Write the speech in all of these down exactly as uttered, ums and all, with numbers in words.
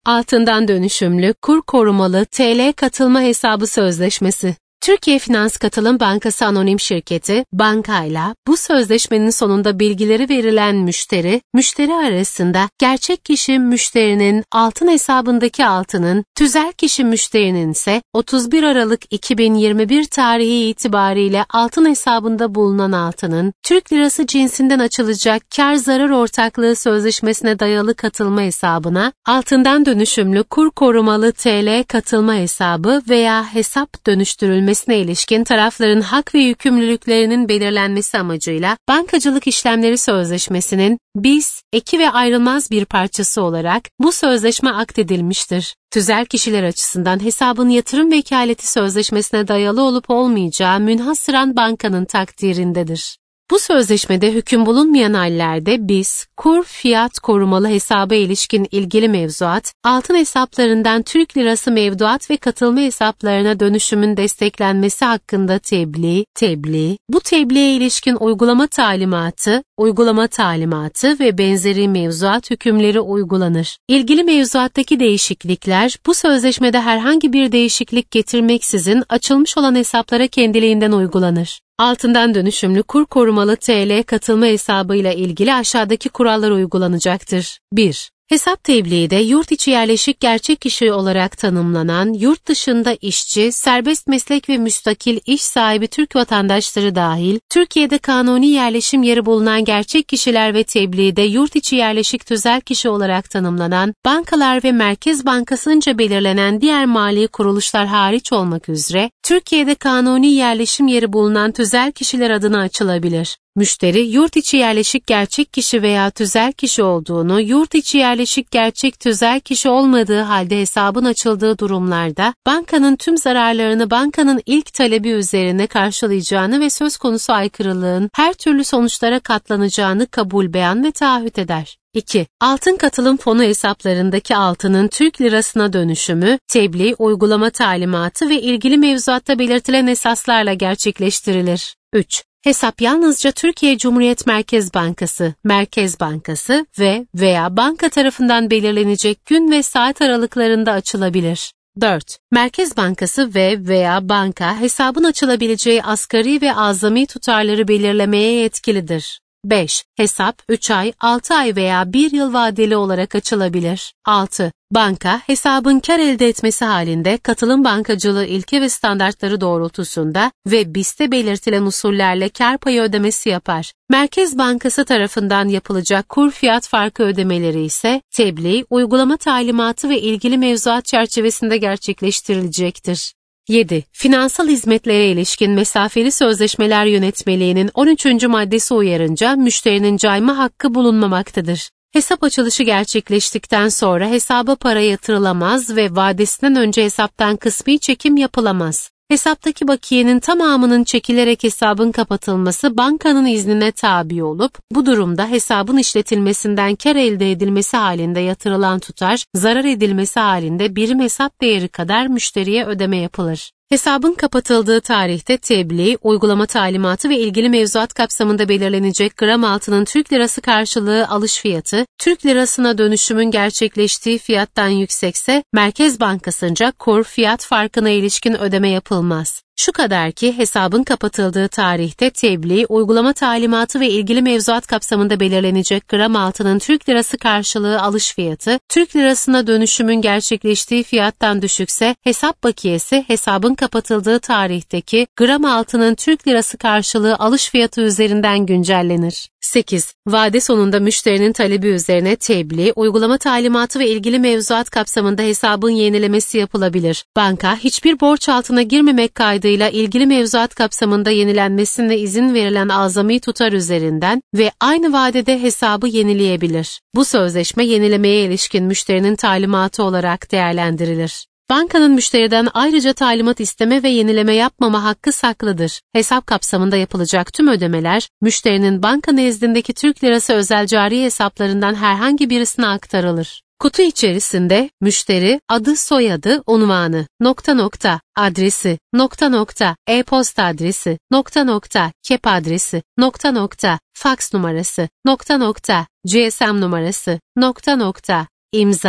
Altından dönüşümlü, kur korumalı T L katılma hesabı sözleşmesi. Türkiye Finans Katılım Bankası Anonim Şirketi, bankayla bu sözleşmenin sonunda bilgileri verilen müşteri, müşteri arasında gerçek kişi müşterinin altın hesabındaki altının, tüzel kişi müşterinin ise otuz bir Aralık iki bin yirmi bir tarihi itibariyle altın hesabında bulunan altının, Türk lirası cinsinden açılacak kar zarar ortaklığı sözleşmesine dayalı katılma hesabına, altından dönüşümlü kur korumalı T L katılma hesabı veya hesap dönüştürülmesi ilişkin tarafların hak ve yükümlülüklerinin belirlenmesi amacıyla Bankacılık İşlemleri Sözleşmesi'nin B İ S, eki ve ayrılmaz bir parçası olarak bu sözleşme akdedilmiştir. Tüzel kişiler açısından hesabın yatırım vekaleti sözleşmesine dayalı olup olmayacağı münhasıran bankanın takdirindedir. Bu sözleşmede hüküm bulunmayan hallerde B İ S, kur fiyat korumalı hesaba ilişkin ilgili mevzuat, altın hesaplarından Türk lirası mevduat ve katılma hesaplarına dönüşümün desteklenmesi hakkında tebliğ, tebliğ, bu tebliğe ilişkin uygulama talimatı, uygulama talimatı ve benzeri mevzuat hükümleri uygulanır. İlgili mevzuattaki değişiklikler, bu sözleşmede herhangi bir değişiklik getirmeksizin açılmış olan hesaplara kendiliğinden uygulanır. Altından dönüşümlü kur korumalı T L katılma hesabıyla ilgili aşağıdaki kurallar uygulanacaktır. bir. Hesap tebliği de yurt içi yerleşik gerçek kişi olarak tanımlanan, yurt dışında işçi, serbest meslek ve müstakil iş sahibi Türk vatandaşları dahil, Türkiye'de kanuni yerleşim yeri bulunan gerçek kişiler ve tebliği de yurt içi yerleşik tüzel kişi olarak tanımlanan, bankalar ve Merkez Bankası'nca belirlenen diğer mali kuruluşlar hariç olmak üzere, Türkiye'de kanuni yerleşim yeri bulunan tüzel kişiler adına açılabilir. Müşteri, yurt içi yerleşik gerçek kişi veya tüzel kişi olduğunu, yurt içi yerleşik gerçek tüzel kişi olmadığı halde hesabın açıldığı durumlarda, bankanın tüm zararlarını bankanın ilk talebi üzerine karşılayacağını ve söz konusu aykırılığın her türlü sonuçlara katlanacağını kabul beyan ve taahhüt eder. iki. Altın katılım fonu hesaplarındaki altının Türk lirasına dönüşümü, tebliğ, uygulama talimatı ve ilgili mevzuatta belirtilen esaslarla gerçekleştirilir. üç. Hesap yalnızca Türkiye Cumhuriyet Merkez Bankası, Merkez Bankası ve veya banka tarafından belirlenecek gün ve saat aralıklarında açılabilir. dört. Merkez Bankası ve veya banka hesabın açılabileceği asgari ve azami tutarları belirlemeye yetkilidir. beş. Hesap üç ay, altı ay veya bir yıl vadeli olarak açılabilir. altı. Banka, hesabın kar elde etmesi halinde katılım bankacılığı ilke ve standartları doğrultusunda ve B İ S'te belirtilen usullerle kar payı ödemesi yapar. Merkez Bankası tarafından yapılacak kur fiyat farkı ödemeleri ise tebliğ, uygulama talimatı ve ilgili mevzuat çerçevesinde gerçekleştirilecektir. yedi. Finansal hizmetlere ilişkin mesafeli sözleşmeler yönetmeliğinin on üçüncü maddesi uyarınca müşterinin cayma hakkı bulunmamaktadır. Hesap açılışı gerçekleştikten sonra hesaba para yatırılamaz ve vadesinden önce hesaptan kısmi çekim yapılamaz. Hesaptaki bakiyenin tamamının çekilerek hesabın kapatılması bankanın iznine tabi olup, bu durumda hesabın işletilmesinden kar elde edilmesi halinde yatırılan tutar, zarar edilmesi halinde birim hesap değeri kadar müşteriye ödeme yapılır. Hesabın kapatıldığı tarihte tebliğ, uygulama talimatı ve ilgili mevzuat kapsamında belirlenecek gram altının Türk lirası karşılığı alış fiyatı, Türk lirasına dönüşümün gerçekleştiği fiyattan yüksekse, Merkez Bankası'nca kur fiyat farkına ilişkin ödeme yapılmaz. Şu kadar ki hesabın kapatıldığı tarihte tebliğ, uygulama talimatı ve ilgili mevzuat kapsamında belirlenecek gram altının Türk lirası karşılığı alış fiyatı, Türk lirasına dönüşümün gerçekleştiği fiyattan düşükse, hesap bakiyesi hesabın kapatıldığı tarihteki gram altının Türk lirası karşılığı alış fiyatı üzerinden güncellenir. sekiz. Vade sonunda müşterinin talebi üzerine tebliğ, uygulama talimatı ve ilgili mevzuat kapsamında hesabın yenilemesi yapılabilir. Banka, hiçbir borç altına girmemek kaydıyla ilgili mevzuat kapsamında yenilenmesine izin verilen azami tutar üzerinden ve aynı vadede hesabı yenileyebilir. Bu sözleşme yenilemeye ilişkin müşterinin talimatı olarak değerlendirilir. Bankanın müşteriden ayrıca talimat isteme ve yenileme yapmama hakkı saklıdır. Hesap kapsamında yapılacak tüm ödemeler, müşterinin banka nezdindeki Türk lirası özel cari hesaplarından herhangi birisine aktarılır. Kutu içerisinde müşteri adı, soyadı, unvanı, nokta nokta, adresi, nokta nokta, e-posta adresi, nokta nokta, kep adresi, nokta nokta, faks numarası, nokta nokta, G S M numarası, nokta nokta, imza,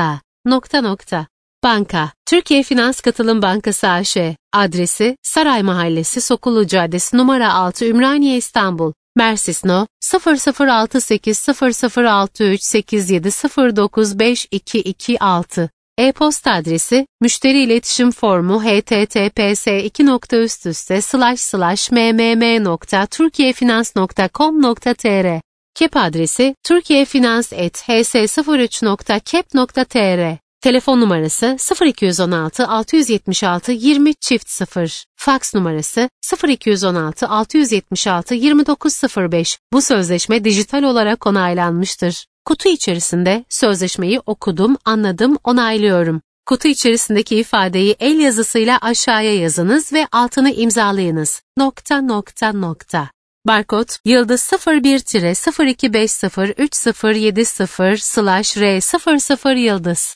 Nokta nokta. Banka, Türkiye Finans Katılım Bankası A Ş, adresi Saray Mahallesi Sokulu Caddesi numara altı Ümraniye İstanbul, Mersis No. sıfır sıfır altı sekiz sıfır sıfır altı üç sekiz yedi sıfır dokuz beş iki iki altı. E-posta adresi müşteri iletişim formu https iki nokta üst üste slash slash mmm nokta turkiyefinans nokta com nokta tr. Kep adresi turkiyefinans et hs sıfır üç nokta kep nokta tr. Telefon numarası sıfır iki on altı altı yetmiş altı yirmi çift sıfır. Faks numarası sıfır iki on altı altı yetmiş altı yirmi dokuz sıfır beş. Bu sözleşme dijital olarak onaylanmıştır. Kutu içerisinde sözleşmeyi okudum, anladım, onaylıyorum. Kutu içerisindeki ifadeyi el yazısıyla aşağıya yazınız ve altını imzalayınız. Nokta nokta nokta. Barkod yıldız sıfır bir sıfır iki beş sıfır üç sıfır yedi sıfır slash r sıfır sıfır yıldız.